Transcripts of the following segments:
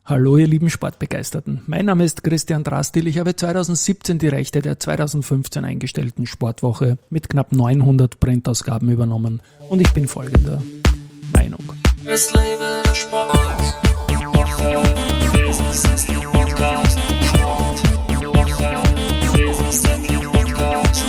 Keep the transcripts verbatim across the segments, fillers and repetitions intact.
Hallo ihr lieben Sportbegeisterten, mein Name ist Christian Drastil, ich habe zweitausendsiebzehn die Rechte der zweitausendfünfzehn eingestellten Sportwoche mit knapp neunhundert Printausgaben übernommen und ich bin folgender Meinung. Es lebe der Sport, Business ist der Podcast, Sport, Business ist der Podcast.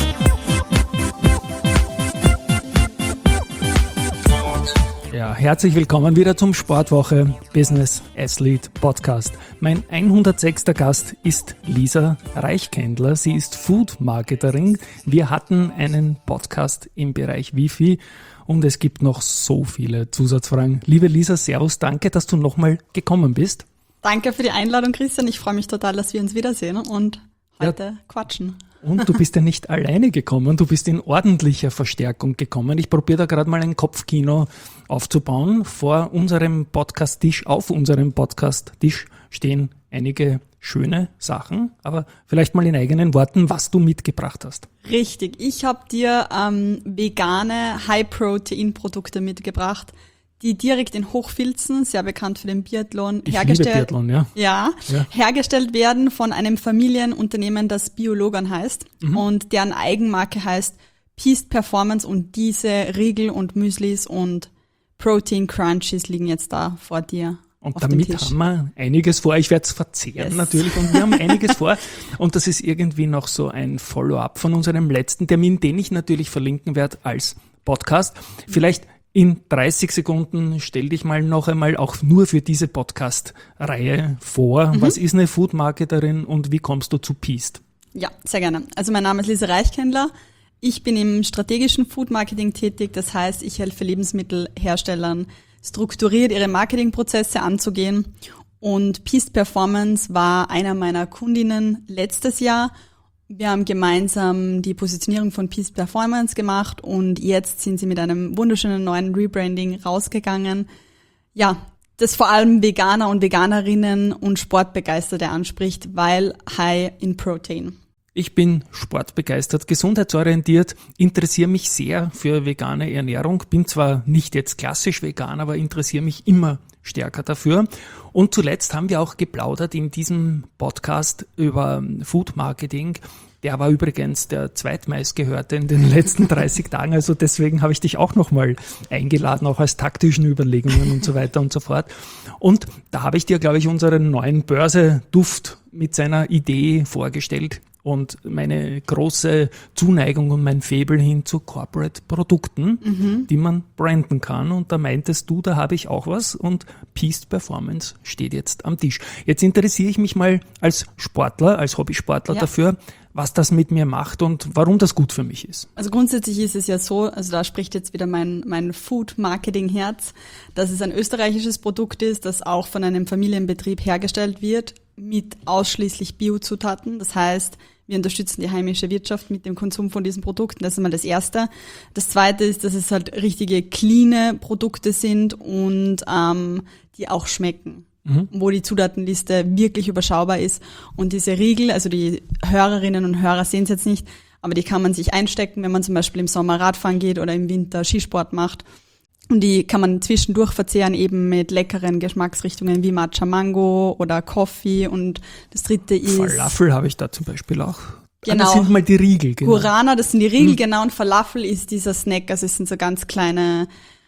Ja, herzlich willkommen wieder zum Sportwoche Business Athlete Podcast. Mein hundertsechster Gast ist Lisa Reichkendler. Sie ist Food Marketerin. Wir hatten einen Podcast im Bereich Wifi und es gibt noch so viele Zusatzfragen. Liebe Lisa, servus, danke, dass du nochmal gekommen bist. Danke für die Einladung, Christian. Ich freue mich total, dass wir uns wiedersehen und heute ja. quatschen. Und du bist ja nicht alleine gekommen, du bist in ordentlicher Verstärkung gekommen. Ich probiere da gerade mal ein Kopfkino aufzubauen. Vor unserem Podcast-Tisch, auf unserem Podcast-Tisch stehen einige schöne Sachen, aber vielleicht mal in eigenen Worten, was du mitgebracht hast. Richtig, ich habe dir ähm, vegane High-Protein-Produkte mitgebracht, die direkt in Hochfilzen, sehr bekannt für den Biathlon, ich hergestellt, liebe Biathlon, ja. Ja, ja, hergestellt werden von einem Familienunternehmen, das Biologan heißt mhm. und deren Eigenmarke heißt Peast Performance, und diese Riegel und Müslis und Protein Crunchies liegen jetzt da vor dir. Und damit haben wir einiges vor. Ich werde es verzehren yes. natürlich und wir haben einiges vor. Und das ist irgendwie noch so ein Follow-up von unserem letzten Termin, den ich natürlich verlinken werde als Podcast. Vielleicht in dreißig Sekunden stell dich mal noch einmal auch nur für diese Podcast-Reihe vor. Mhm. Was ist eine Food-Marketerin und wie kommst du zu Peast? Ja, sehr gerne. Also mein Name ist Lisa Reichkendler. Ich bin im strategischen Food-Marketing tätig. Das heißt, ich helfe Lebensmittelherstellern, strukturiert ihre Marketingprozesse anzugehen. Und Peast Performance war einer meiner Kundinnen letztes Jahr. Wir haben gemeinsam die Positionierung von Peast Performance gemacht und jetzt sind sie mit einem wunderschönen neuen Rebranding rausgegangen. Ja, das vor allem Veganer und Veganerinnen und Sportbegeisterte anspricht, weil high in Protein. Ich bin sportbegeistert, gesundheitsorientiert, interessiere mich sehr für vegane Ernährung, bin zwar nicht jetzt klassisch vegan, aber interessiere mich immer stärker dafür. Und zuletzt haben wir auch geplaudert in diesem Podcast über Food Marketing. Der war übrigens der zweitmeistgehörte in den letzten dreißig Tagen, also deswegen habe ich dich auch nochmal eingeladen, auch als taktischen Überlegungen und so weiter und so fort. Und da habe ich dir, glaube ich, unseren neuen Börse-Duft mit seiner Idee vorgestellt und meine große Zuneigung und mein Faible hin zu Corporate-Produkten, mhm. die man branden kann. Und da meintest du, da habe ich auch was und Peast Performance steht jetzt am Tisch. Jetzt interessiere ich mich mal als Sportler, als Hobbysportler ja. dafür, was das mit mir macht und warum das gut für mich ist. Also grundsätzlich ist es ja so, also da spricht jetzt wieder mein, mein Food-Marketing-Herz, dass es ein österreichisches Produkt ist, das auch von einem Familienbetrieb hergestellt wird mit ausschließlich Biozutaten. Das heißt, wir unterstützen die heimische Wirtschaft mit dem Konsum von diesen Produkten. Das ist mal das Erste. Das Zweite ist, dass es halt richtige cleane Produkte sind und ähm, die auch schmecken. Mhm. Wo die Zutatenliste wirklich überschaubar ist. Und diese Riegel, also die Hörerinnen und Hörer sehen es jetzt nicht, aber die kann man sich einstecken, wenn man zum Beispiel im Sommer Radfahren geht oder im Winter Skisport macht. Und die kann man zwischendurch verzehren eben mit leckeren Geschmacksrichtungen wie Matcha Mango oder Coffee. Und das dritte ist... Falafel habe ich da zum Beispiel auch. Genau. Ah, das sind mal die Riegel. Genau. Guarana, das sind die Riegel, hm. genau. Und Falafel ist dieser Snack, also es sind so ganz kleine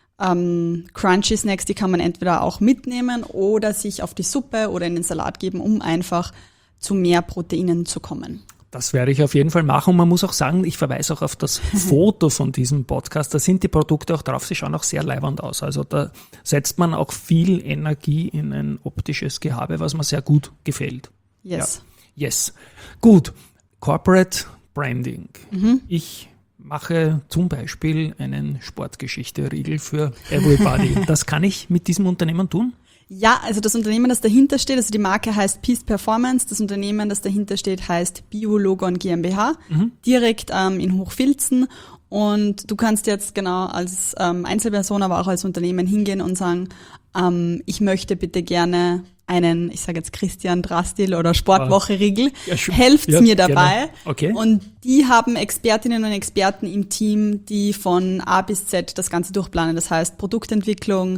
ähm, Crunchy Snacks, die kann man entweder auch mitnehmen oder sich auf die Suppe oder in den Salat geben, um einfach zu mehr Proteinen zu kommen. Das werde ich auf jeden Fall machen und man muss auch sagen, ich verweise auch auf das Foto von diesem Podcast, da sind die Produkte auch drauf, sie schauen auch sehr leiwand aus. Also da setzt man auch viel Energie in ein optisches Gehabe, was mir sehr gut gefällt. Yes. Ja. Yes. Gut. Corporate Branding. Mhm. Ich mache zum Beispiel einen Sportgeschichte-Riegel für Everybody. Das kann ich mit diesem Unternehmen tun? Ja, also das Unternehmen, das dahinter steht, also die Marke heißt Peast Performance, das Unternehmen, das dahinter steht, heißt Biologan GmbH, mhm. direkt ähm, in Hochfilzen, und du kannst jetzt genau als ähm, Einzelperson, aber auch als Unternehmen hingehen und sagen, ähm, ich möchte bitte gerne einen, ich sage jetzt Christian Drastil oder Sportwoche-Riegel, ja, helft ja, mir dabei. Okay. Und die haben Expertinnen und Experten im Team, die von A bis Z das Ganze durchplanen. Das heißt Produktentwicklung,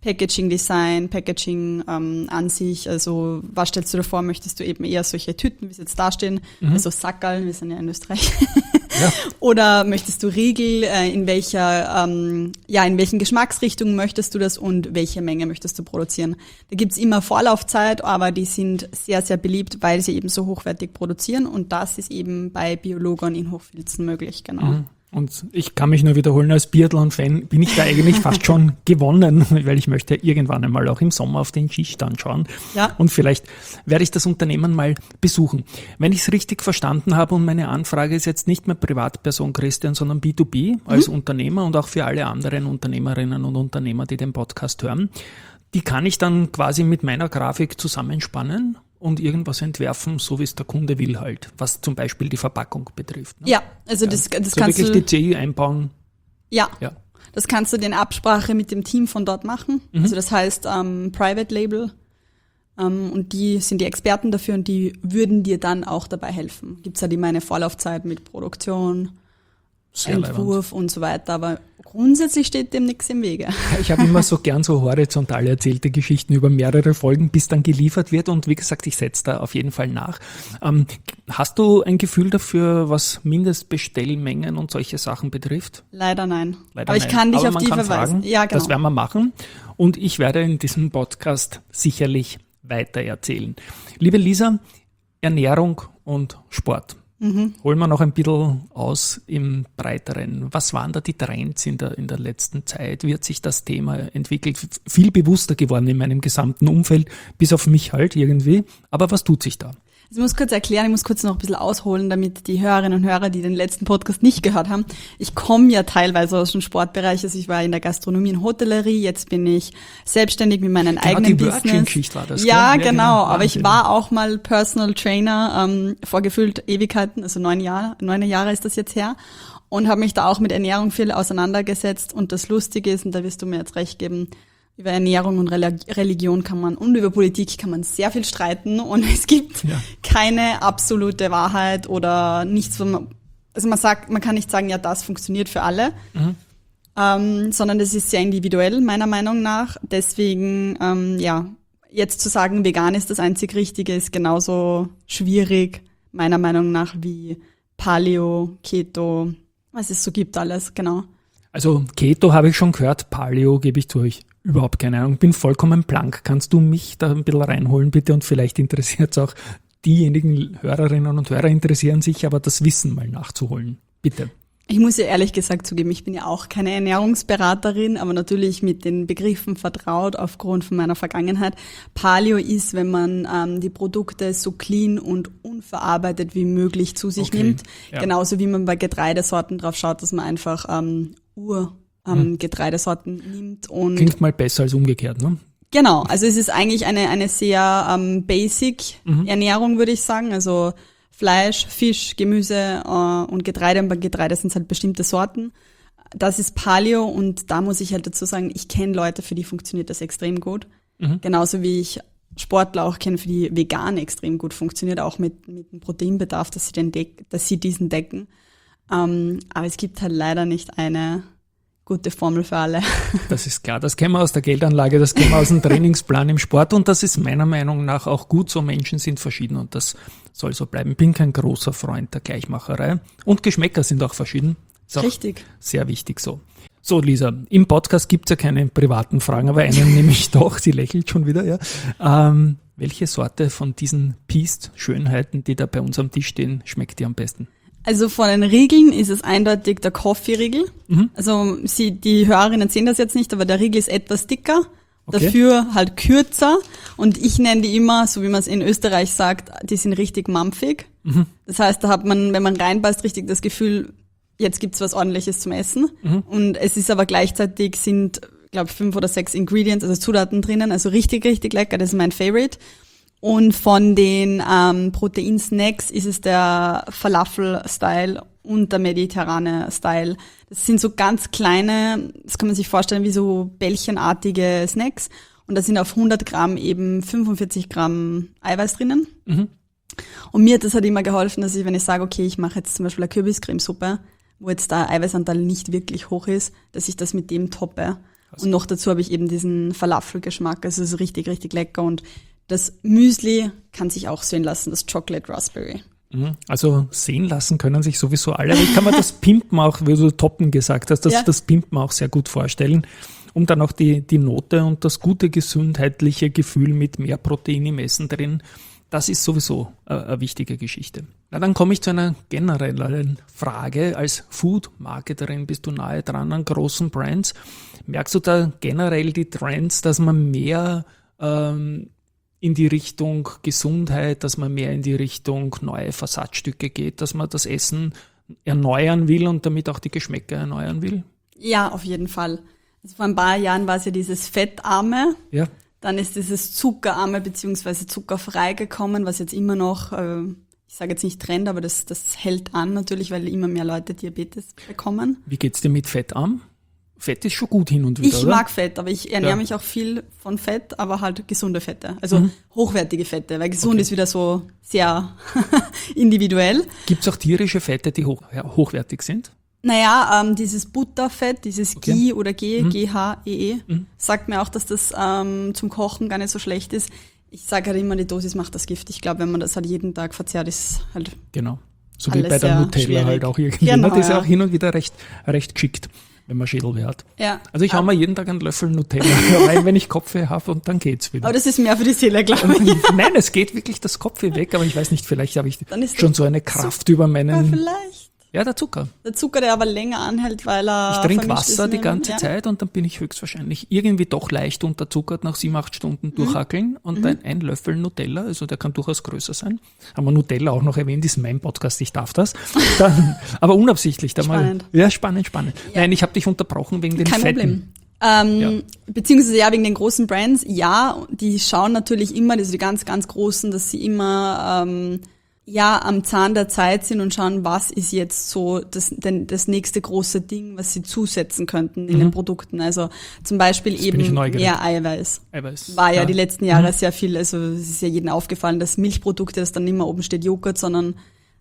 Packaging Design, Packaging ähm, an sich, also was stellst du dir vor, möchtest du eben eher solche Tüten, wie sie jetzt da stehen, mhm. also Sackerln, wir sind ja in Österreich, ja. Oder möchtest du Riegel, äh, in welcher, ähm, ja, in welchen Geschmacksrichtungen möchtest du das und welche Menge möchtest du produzieren? Da gibt's immer Vorlaufzeit, aber die sind sehr, sehr beliebt, weil sie eben so hochwertig produzieren und das ist eben bei Biologon in Hochfilzen möglich, genau. Mhm. Und ich kann mich nur wiederholen, als Biathlon-Fan bin ich da eigentlich fast schon gewonnen, weil ich möchte irgendwann einmal auch im Sommer auf den Skistand schauen. Ja. Und vielleicht werde ich das Unternehmen mal besuchen. Wenn ich es richtig verstanden habe und meine Anfrage ist jetzt nicht mehr Privatperson Christian, sondern B zwei B als mhm. Unternehmer und auch für alle anderen Unternehmerinnen und Unternehmer, die den Podcast hören, die kann ich dann quasi mit meiner Grafik zusammenspannen und irgendwas entwerfen, so wie es der Kunde will halt, was zum Beispiel die Verpackung betrifft. Ne? Ja, also das, das so kannst wirklich du... die C I einbauen. Ja, ja, das kannst du in Absprache mit dem Team von dort machen. Mhm. Also das heißt ähm, Private Label ähm, und die sind die Experten dafür und die würden dir dann auch dabei helfen. Gibt's halt immer eine Vorlaufzeit mit Produktion, sehr Entwurf leibend. Und so weiter, aber grundsätzlich steht dem nichts im Wege. Ich habe immer so gern so horizontal erzählte Geschichten über mehrere Folgen, bis dann geliefert wird und wie gesagt, ich setze da auf jeden Fall nach. Ähm, hast du ein Gefühl dafür, was Mindestbestellmengen und solche Sachen betrifft? Leider nein. Leider aber ich nein. kann dich aber auf man die kann verweisen. Fragen, ja, genau. Das werden wir machen und ich werde in diesem Podcast sicherlich weiter erzählen. Liebe Lisa, Ernährung und Sport. Mhm. Holen wir noch ein bisschen aus im Breiteren. Was waren da die Trends in der, in der letzten Zeit? Wie hat sich das Thema entwickelt? Viel bewusster geworden in meinem gesamten Umfeld, bis auf mich halt irgendwie. Aber was tut sich da? Ich muss kurz erklären, ich muss kurz noch ein bisschen ausholen, damit die Hörerinnen und Hörer, die den letzten Podcast nicht gehört haben. Ich komme ja teilweise aus dem Sportbereich, also ich war in der Gastronomie und Hotellerie, jetzt bin ich selbstständig mit meinem genau, eigenen die Business. Schicht war das. Ja, ja, genau, genau. aber ich war auch mal Personal Trainer, ähm, vor gefühlt Ewigkeiten, also neun Jahre, neun Jahre ist das jetzt her und habe mich da auch mit Ernährung viel auseinandergesetzt und das Lustige ist, und da wirst du mir jetzt recht geben, über Ernährung und Religion kann man und über Politik kann man sehr viel streiten und es gibt ja. keine absolute Wahrheit oder nichts, wo man, also man sagt, man kann nicht sagen, ja, das funktioniert für alle, mhm. ähm, sondern das ist sehr individuell, meiner Meinung nach. Deswegen, ähm, ja, jetzt zu sagen, vegan ist das einzig Richtige, ist genauso schwierig, meiner Meinung nach, wie Paleo, Keto, was es so gibt alles, genau. Also Keto habe ich schon gehört, Paleo gebe ich durch. Überhaupt keine Ahnung, bin vollkommen blank. Kannst du mich da ein bisschen reinholen, bitte? Und vielleicht interessiert es auch diejenigen Hörerinnen und Hörer interessieren sich, aber das Wissen mal nachzuholen. Bitte. Ich muss ja ehrlich gesagt zugeben, ich bin ja auch keine Ernährungsberaterin, aber natürlich mit den Begriffen vertraut aufgrund von meiner Vergangenheit. Paleo ist, wenn man ähm, die Produkte so clean und unverarbeitet wie möglich zu sich okay. nimmt. Ja. Genauso wie man bei Getreidesorten drauf schaut, dass man einfach ähm, Ur Ähm, Getreidesorten nimmt und klingt mal besser als umgekehrt, ne? Genau, also es ist eigentlich eine eine sehr ähm, basic mhm. Ernährung, würde ich sagen. Also Fleisch, Fisch, Gemüse äh, und Getreide. Und bei Getreide sind es halt bestimmte Sorten. Das ist Paleo und da muss ich halt dazu sagen, ich kenne Leute, für die funktioniert das extrem gut. Mhm. Genauso wie ich Sportler auch kenne, für die vegan extrem gut funktioniert, auch mit mit dem Proteinbedarf, dass sie den deck, dass sie diesen decken. Ähm, aber es gibt halt leider nicht eine gute Formel für alle. Das ist klar, das kennen wir aus der Geldanlage, das kennen wir aus dem Trainingsplan im Sport und das ist meiner Meinung nach auch gut so. Menschen sind verschieden und das soll so bleiben. Bin kein großer Freund der Gleichmacherei und Geschmäcker sind auch verschieden. Ist auch richtig. Sehr wichtig so. So Lisa, im Podcast gibt's ja keine privaten Fragen, aber einen nehme ich doch, sie lächelt schon wieder. Ja. Ähm, welche Sorte von diesen Piest-Schönheiten, die da bei uns am Tisch stehen, schmeckt dir am besten? Also von den Riegeln ist es eindeutig der Coffee-Riegel. Mhm. Also sie, die Hörerinnen sehen das jetzt nicht, aber der Riegel ist etwas dicker, okay. Dafür halt kürzer. Und ich nenne die immer, so wie man es in Österreich sagt, die sind richtig mampfig. Mhm. Das heißt, da hat man, wenn man reinbeißt, richtig das Gefühl, jetzt gibt's was Ordentliches zum Essen. Mhm. Und es ist aber gleichzeitig sind, glaube ich, fünf oder sechs Ingredients, also Zutaten drinnen. Also richtig, richtig lecker. Das ist mein Favorite. Und von den ähm, Proteinsnacks ist es der Falafel-Style und der mediterrane Style. Das sind so ganz kleine, das kann man sich vorstellen wie so bällchenartige Snacks. Und da sind auf hundert Gramm eben fünfundvierzig Gramm Eiweiß drinnen. Mhm. Und mir hat das halt immer geholfen, dass ich, wenn ich sage, okay, ich mache jetzt zum Beispiel eine Kürbiscremesuppe, wo jetzt der Eiweißanteil nicht wirklich hoch ist, dass ich das mit dem toppe. Und noch dazu habe ich eben diesen Falafel-Geschmack. Also es ist richtig, richtig lecker. Und das Müsli kann sich auch sehen lassen, das Chocolate Raspberry. Also sehen lassen können sich sowieso alle. Aber ich kann mir das Pimpen auch, wie du Toppen gesagt hast, das, Ja. das Pimpen auch sehr gut vorstellen. Um dann auch die, die Note und das gute gesundheitliche Gefühl mit mehr Protein im Essen drin, das ist sowieso äh, eine wichtige Geschichte. Na, dann komme ich zu einer generellen Frage. Als Food-Marketerin bist du nahe dran an großen Brands. Merkst du da generell die Trends, dass man mehr ähm, in die Richtung Gesundheit, dass man mehr in die Richtung neue Versatzstücke geht, dass man das Essen erneuern will und damit auch die Geschmäcker erneuern will? Ja, auf jeden Fall. Also vor ein paar Jahren war es ja dieses Fettarme. Ja. Dann ist dieses Zuckerarme bzw. zuckerfrei gekommen, was jetzt immer noch, äh, ich sage jetzt nicht Trend, aber das, das hält an natürlich, weil immer mehr Leute Diabetes bekommen. Wie geht's dir mit Fettarm? Fett ist schon gut hin und wieder, Ich oder? mag Fett, aber ich ernähre Ja. mich auch viel von Fett, aber halt gesunde Fette, also Mhm. hochwertige Fette, weil gesund Okay. ist wieder so sehr individuell. Gibt's auch tierische Fette, die hoch, ja, hochwertig sind? Naja, ähm, dieses Butterfett, dieses Okay. Ghee oder G, Mhm. G H E E, Mhm. sagt mir auch, dass das ähm, zum Kochen gar nicht so schlecht ist. Ich sage halt immer, die Dosis macht das Gift. Ich glaube, wenn man das halt jeden Tag verzehrt, ist halt Genau. So wie Alles bei der sehr Nutella schwierig. halt auch irgendwie. Genau, ne? Die ist ja ja. auch hin und wieder recht, recht geschickt, wenn man Schädelweh hat. ja. Also ich hau aber, mir jeden Tag einen Löffel Nutella rein, wenn ich Kopfweh habe und dann geht's wieder. aber das ist mehr für die Seele, glaube ich. Nein, es geht wirklich das Kopfweh weg, aber ich weiß nicht, vielleicht habe ich Dann ist schon der so eine Kraft über Ja, meinen... vielleicht. Ja, der Zucker. Der Zucker, der aber länger anhält, weil er Ich trinke vermischt Wasser ist die mit- ganze ja. Zeit und dann bin ich höchstwahrscheinlich irgendwie doch leicht unterzuckert nach sieben, acht Stunden Mhm. durchhackeln und ein, ein Löffel Nutella, also der kann durchaus größer sein. Haben wir Nutella auch noch erwähnt, ist mein Podcast, ich darf das. Dann, aber unabsichtlich. Da Spannend. Mal, ja, spannend, spannend. Ja. Nein, ich habe dich unterbrochen wegen den Kein Fetten. Problem. Ähm, Ja. Beziehungsweise ja, wegen den großen Brands, ja, die schauen natürlich immer, also die ganz, ganz großen, dass sie immer ähm, ja am Zahn der Zeit sind und schauen, was ist jetzt so das, denn, das nächste große Ding, was sie zusetzen könnten in den Produkten. Also zum Beispiel bin ich eben neugierig. mehr Eiweiß. Eiweiß. War ja, die letzten Jahre sehr viel, also es ist ja jedem aufgefallen, dass Milchprodukte, dass dann nicht mehr oben steht Joghurt, sondern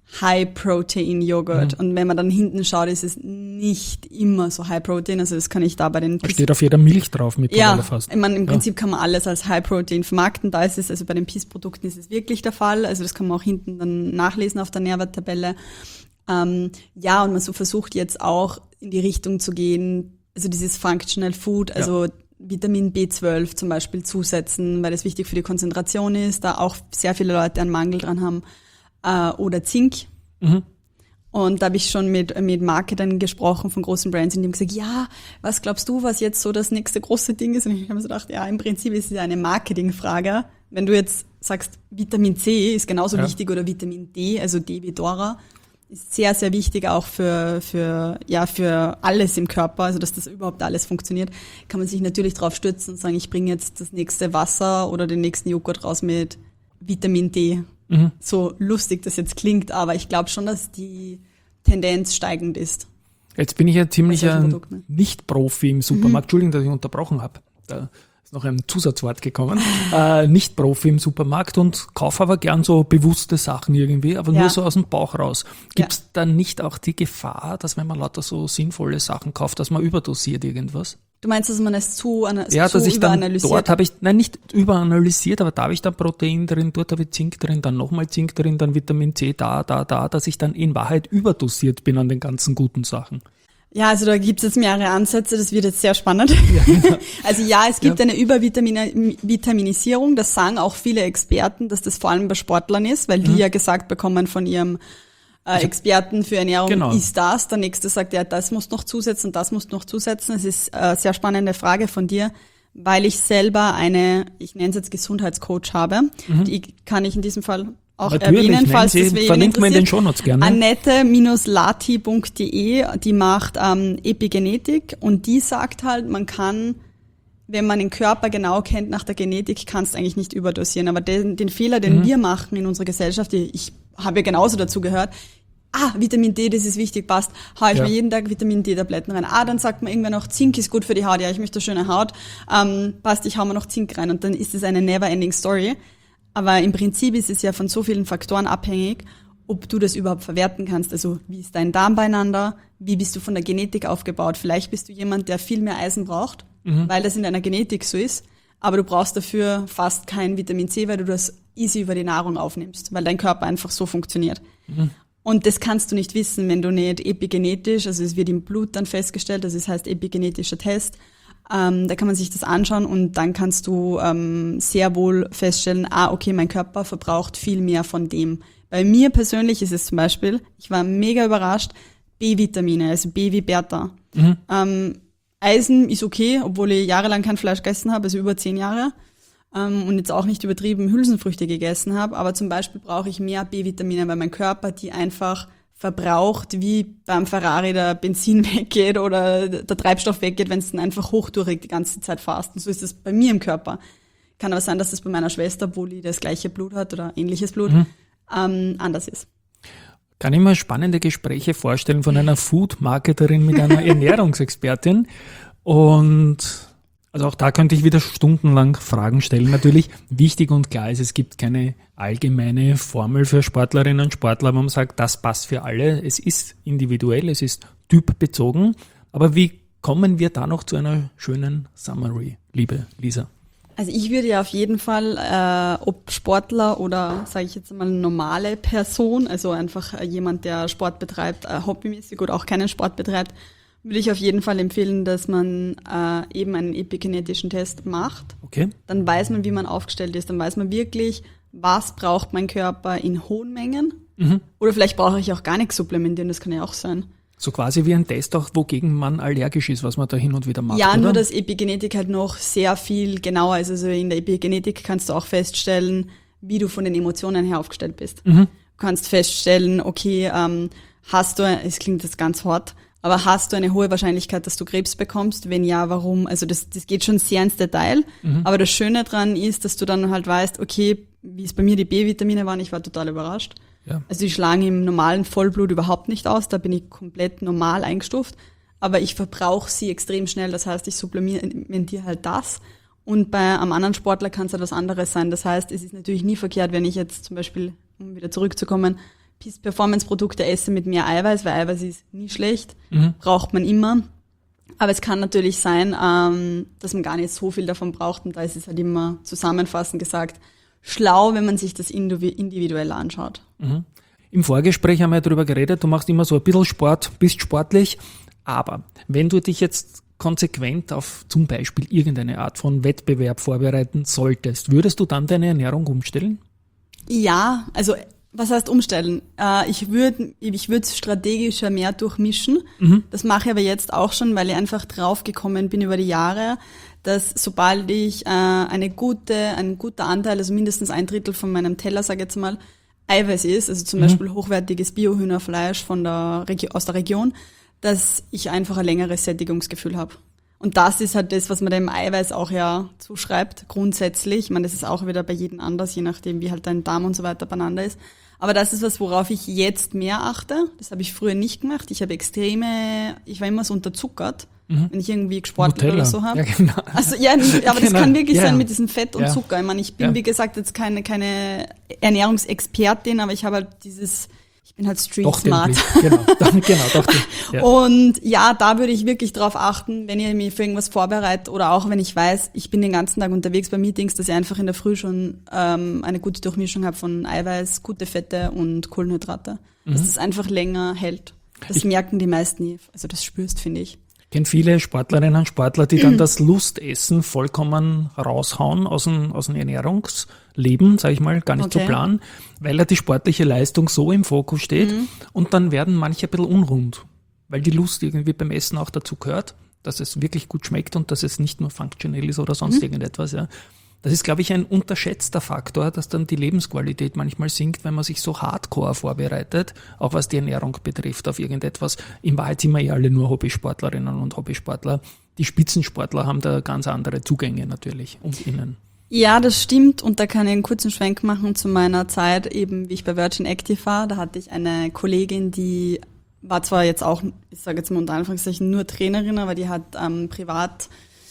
High-Protein-Joghurt. Und wenn man dann hinten schaut, ist es nicht immer so High-Protein, also das kann ich da bei den Da steht auf jeder Milch drauf mittlerweile ja, fast. ich meine, im Ja. Prinzip kann man alles als High Protein vermarkten. Da ist es, also bei den Peace-Produkten ist es wirklich der Fall. Also das kann man auch hinten dann nachlesen auf der Nährwerttabelle. Ähm, ja, und man so versucht jetzt auch in die Richtung zu gehen, also dieses Functional Food, also Vitamin B zwölf zum Beispiel zusetzen, weil das wichtig für die Konzentration ist, da auch sehr viele Leute einen Mangel dran haben. Äh, oder Zink. Mhm. Und da habe ich schon mit, mit Marketern gesprochen von großen Brands und die haben gesagt, ja, was glaubst du, was jetzt so das nächste große Ding ist? Und ich habe mir so gedacht, ja, im Prinzip ist es eine Marketingfrage. Wenn du jetzt sagst, Vitamin C ist genauso Ja. wichtig oder Vitamin D, also D wie Dora, ist sehr, sehr wichtig auch für, für, ja, für alles im Körper, also dass das überhaupt alles funktioniert, kann man sich natürlich drauf stürzen und sagen, ich bringe jetzt das nächste Wasser oder den nächsten Joghurt raus mit Vitamin D. Mhm. So lustig das jetzt klingt, aber ich glaube schon, dass die Tendenz steigend ist. Jetzt bin ich ja ziemlich Bei solchen ein Produkten. Nicht-Profi im Supermarkt. Entschuldigung, dass ich unterbrochen habe. Da ist noch ein Zusatzwort gekommen. äh, Nicht-Profi im Supermarkt und kaufe aber gern so bewusste Sachen irgendwie, aber Ja. nur so aus dem Bauch raus. Gibt es Ja. dann nicht auch die Gefahr, dass wenn man lauter so sinnvolle Sachen kauft, dass man überdosiert irgendwas? Du meinst, dass man es zu, ana- Ja, zu dass ich dann überanalysiert? dort habe ich, nein, nicht überanalysiert, aber da habe ich dann Protein drin, dort habe ich Zink drin, dann nochmal Zink drin, dann Vitamin C da, da, da, dass ich dann in Wahrheit überdosiert bin an den ganzen guten Sachen. Ja, also da gibt es jetzt mehrere Ansätze, das wird jetzt sehr spannend. Also ja, es gibt Ja. eine Übervitaminisierung, das sagen auch viele Experten, dass das vor allem bei Sportlern ist, weil die Mhm. ja gesagt bekommen von ihrem äh, Experten für Ernährung, Genau. ist das. Der nächste sagt, ja, das muss noch zusetzen, das muss noch zusetzen. Es ist eine sehr spannende Frage von dir, weil ich selber eine, ich nenne es jetzt Gesundheitscoach habe, die kann ich in diesem Fall auch Mhm. Natürlich, erwähnen, falls nennen das Sie, wen verlinken wir in den interessiert. Shownotes gerne. Annette-lati punkt de, die macht ähm, Epigenetik und die sagt halt, man kann, wenn man den Körper genau kennt nach der Genetik, kannst du eigentlich nicht überdosieren. Aber den, den Fehler, den Mhm. wir machen in unserer Gesellschaft, die- ich habe ja genauso dazu gehört, ah, Vitamin D, das ist wichtig, passt, hau ich Ja. mir jeden Tag Vitamin D-Tabletten rein. Ah, dann sagt man irgendwann noch, Zink ist gut für die Haut, ja, ich möchte eine schöne Haut, ähm, passt, ich hau mir noch Zink rein. Und dann ist es eine never-ending Story. Aber im Prinzip ist es ja von so vielen Faktoren abhängig, ob du das überhaupt verwerten kannst. Also wie ist dein Darm beieinander? Wie bist du von der Genetik aufgebaut? Vielleicht bist du jemand, der viel mehr Eisen braucht. mhm. weil das in deiner Genetik so ist. Aber du brauchst dafür fast kein Vitamin C, weil du das easy über die Nahrung aufnimmst, weil dein Körper einfach so funktioniert. Mhm. Und das kannst du nicht wissen, wenn du nicht epigenetisch, also es wird im Blut dann festgestellt, also es heißt epigenetischer Test, ähm, da kann man sich das anschauen und dann kannst du ähm, sehr wohl feststellen, ah, okay, mein Körper verbraucht viel mehr von dem. Bei mir persönlich ist es zum Beispiel, ich war mega überrascht, B-Vitamine, also B wie Bertha. Mhm. Ähm, Eisen ist okay, obwohl ich jahrelang kein Fleisch gegessen habe, also über zehn Jahre. Ähm, und jetzt auch nicht übertrieben Hülsenfrüchte gegessen habe. Aber zum Beispiel brauche ich mehr B-Vitamine, weil mein Körper die einfach verbraucht, wie beim Ferrari der Benzin weggeht oder der Treibstoff weggeht, wenn es dann einfach hochtourig die ganze Zeit fährst. Und so ist es bei mir im Körper. Kann aber sein, dass es bei meiner Schwester, obwohl die das gleiche Blut hat oder ähnliches Blut, mhm. ähm, anders ist. Kann ich mir spannende Gespräche vorstellen von einer Food-Marketerin mit einer Ernährungsexpertin. Und also auch da könnte ich wieder stundenlang Fragen stellen. Natürlich wichtig und klar ist, es gibt keine allgemeine Formel für Sportlerinnen und Sportler, wo man sagt, das passt für alle. Es ist individuell, es ist typbezogen. Aber wie kommen wir da noch zu einer schönen Summary, liebe Lisa? Also ich würde ja auf jeden Fall, äh, ob Sportler oder, sage ich jetzt mal, normale Person, also einfach äh, jemand, der Sport betreibt, äh, hobbymäßig oder auch keinen Sport betreibt, würde ich auf jeden Fall empfehlen, dass man äh, eben einen epigenetischen Test macht. Okay. Dann weiß man, wie man aufgestellt ist. Dann weiß man wirklich, was braucht mein Körper in hohen Mengen. Mhm. Oder vielleicht brauche ich auch gar nichts supplementieren, das kann ja auch sein. So quasi wie ein Test auch, wogegen man allergisch ist, was man da hin und wieder macht, Ja, oder? Nur dass Epigenetik halt noch sehr viel genauer ist. Also in der Epigenetik kannst du auch feststellen, wie du von den Emotionen her aufgestellt bist. Mhm. Du kannst feststellen, okay, ähm, hast du, es klingt jetzt ganz hart, aber hast du eine hohe Wahrscheinlichkeit, dass du Krebs bekommst? Wenn ja, warum? Also das, das geht schon sehr ins Detail. Mhm. Aber das Schöne dran ist, dass du dann halt weißt, okay, wie es bei mir die B-Vitamine waren, ich war total überrascht. Ja. Also die schlagen im normalen Vollblut überhaupt nicht aus, da bin ich komplett normal eingestuft, aber ich verbrauche sie extrem schnell, das heißt, ich supplementiere halt das und bei einem anderen Sportler kann es halt was anderes sein, das heißt, es ist natürlich nie verkehrt, wenn ich jetzt zum Beispiel, um wieder zurückzukommen, Performance-Produkte esse mit mehr Eiweiß, weil Eiweiß ist nie schlecht, mhm. braucht man immer, aber es kann natürlich sein, ähm, dass man gar nicht so viel davon braucht und da ist es halt immer zusammenfassend gesagt, schlau, wenn man sich das individuell anschaut. Mhm. Im Vorgespräch haben wir ja darüber geredet, du machst immer so ein bisschen Sport, bist sportlich, aber wenn du dich jetzt konsequent auf zum Beispiel irgendeine Art von Wettbewerb vorbereiten solltest, würdest du dann deine Ernährung umstellen? Ja, also was heißt umstellen? Äh, ich würde ich würde es strategischer mehr durchmischen. Mhm. Das mache ich aber jetzt auch schon, weil ich einfach draufgekommen bin über die Jahre, dass sobald ich äh, eine gute, ein guter Anteil, also mindestens ein Drittel von meinem Teller, sage ich jetzt mal, Eiweiß ist, also zum mhm. Beispiel hochwertiges Bio-Hühnerfleisch von der Regi- aus der Region, dass ich einfach ein längeres Sättigungsgefühl habe. Und das ist halt das, was man dem Eiweiß auch ja zuschreibt, grundsätzlich. Ich meine, das ist auch wieder bei jedem anders, je nachdem, wie halt dein Darm und so weiter beieinander ist. Aber das ist was, worauf ich jetzt mehr achte. Das habe ich früher nicht gemacht. Ich habe extreme, ich war immer so unterzuckert, mhm. wenn ich irgendwie gesportelt oder so habe. Ja, genau. Also ja, aber das genau. kann wirklich ja. sein mit diesem Fett und ja. Zucker. Ich meine, ich bin, ja. wie gesagt, jetzt keine, keine Ernährungsexpertin, aber ich habe halt dieses, ich bin halt street doch smart. Genau, genau, doch den, ja. Und ja, da würde ich wirklich drauf achten, wenn ihr mich für irgendwas vorbereitet oder auch wenn ich weiß, ich bin den ganzen Tag unterwegs bei Meetings, dass ich einfach in der Früh schon ähm, eine gute Durchmischung habe von Eiweiß, gute Fette und Kohlenhydrate. Mhm. Dass das einfach länger hält. Das ich merken die meisten nie. Also das spürst, finde ich. Ich kenne viele Sportlerinnen und Sportler, die dann das Lustessen vollkommen raushauen aus dem, aus dem Ernährungsleben, sage ich mal, gar nicht okay. zu planen, weil ja die sportliche Leistung so im Fokus steht mhm. und dann werden manche ein bisschen unrund, weil die Lust irgendwie beim Essen auch dazu gehört, dass es wirklich gut schmeckt und dass es nicht nur funktionell ist oder sonst mhm. irgendetwas. Ja. Das ist, glaube ich, ein unterschätzter Faktor, dass dann die Lebensqualität manchmal sinkt, wenn man sich so hardcore vorbereitet, auch was die Ernährung betrifft, auf irgendetwas. In Wahrheit sind wir ja alle nur Hobbysportlerinnen und Hobbysportler. Die Spitzensportler haben da ganz andere Zugänge natürlich und innen. Ja, das stimmt und da kann ich einen kurzen Schwenk machen zu meiner Zeit, eben wie ich bei Virgin Active war. Da hatte ich eine Kollegin, die war zwar jetzt auch, ich sage jetzt mal unter Anführungszeichen, nur Trainerin, aber die hat ähm, privat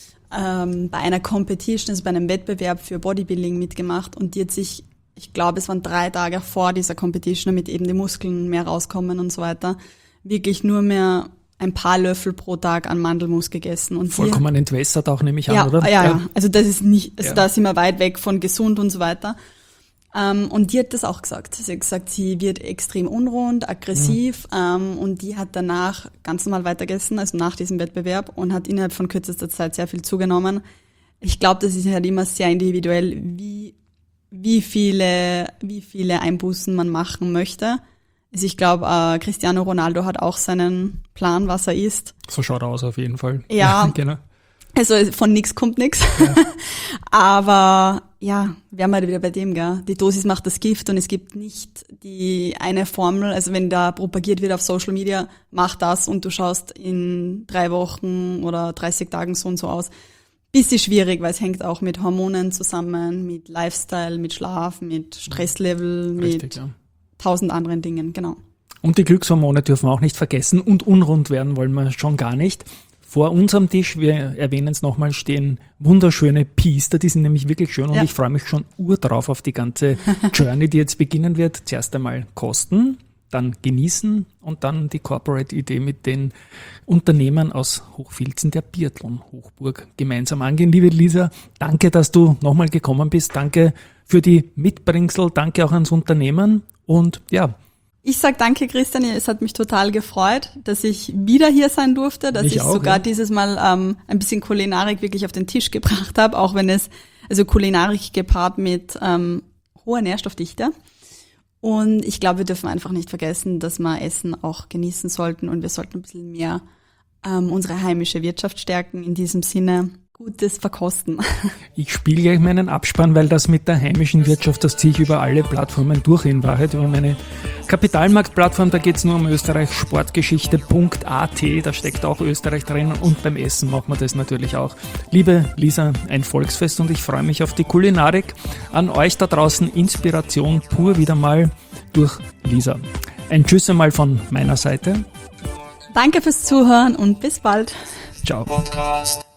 ähm, bei einer Competition, also bei einem Wettbewerb für Bodybuilding mitgemacht und die hat sich, ich glaube, es waren drei Tage vor dieser Competition, damit eben die Muskeln mehr rauskommen und so weiter, wirklich nur mehr ein paar Löffel pro Tag an Mandelmus gegessen. Und vollkommen entwässert auch, nehme ich an, ja, oder? Ja, ja, also das ist nicht, also ja. da sind wir weit weg von gesund und so weiter. Ähm, und die hat das auch gesagt. Sie hat gesagt, sie wird extrem unrund, aggressiv, mhm. ähm, und die hat danach ganz normal weitergegessen, also nach diesem Wettbewerb, und hat innerhalb von kürzester Zeit sehr viel zugenommen. Ich glaube, das ist halt immer sehr individuell, wie, wie viele, wie viele Einbußen man machen möchte. Also ich glaube, äh, Cristiano Ronaldo hat auch seinen Plan, was er isst. So schaut er aus auf jeden Fall. Ja, genau. Also von nix kommt nix. Ja. Aber ja, wären wir wieder bei dem, gell? Die Dosis macht das Gift und es gibt nicht die eine Formel. Also wenn da propagiert wird auf Social Media, mach das und du schaust in drei Wochen oder dreißig Tagen so und so aus. Bisschen schwierig, weil es hängt auch mit Hormonen zusammen, mit Lifestyle, mit Schlaf, mit Stresslevel, Richtig, mit ja. tausend anderen Dingen, genau. Und die Glückshormone dürfen wir auch nicht vergessen und unrund werden wollen wir schon gar nicht. Vor unserem Tisch, wir erwähnen es nochmal, stehen wunderschöne Piester, die sind nämlich wirklich schön und ja. ich freue mich schon ur drauf auf die ganze Journey, die jetzt beginnen wird. Zuerst einmal kosten, dann genießen und dann die Corporate-Idee mit den Unternehmern aus Hochfilzen der Biathlon-Hochburg gemeinsam angehen. Liebe Lisa, danke, dass du nochmal gekommen bist. Danke für die Mitbringsel, danke auch ans Unternehmen und ja, ich sag danke, Christian, es hat mich total gefreut, dass ich wieder hier sein durfte, dass ich, ich auch, sogar ja. dieses Mal ähm, ein bisschen Kulinarik wirklich auf den Tisch gebracht habe, auch wenn es, also Kulinarik gepaart mit ähm, hoher Nährstoffdichte. Und ich glaube, wir dürfen einfach nicht vergessen, dass wir Essen auch genießen sollten und wir sollten ein bisschen mehr ähm, unsere heimische Wirtschaft stärken, in diesem Sinne Gutes verkosten. Ich spiele gleich meinen Abspann, weil das mit der heimischen Wirtschaft, das ziehe ich über alle Plattformen durch in Wahrheit, über meine Kapitalmarktplattform, da geht es nur um Österreich Sportgeschichte Punkt a t, da steckt auch Österreich drin und beim Essen machen wir das natürlich auch. Liebe Lisa, ein Volksfest und ich freue mich auf die Kulinarik. An euch da draußen Inspiration pur wieder mal durch Lisa. Ein Tschüss einmal von meiner Seite. Danke fürs Zuhören und bis bald. Ciao. Podcast.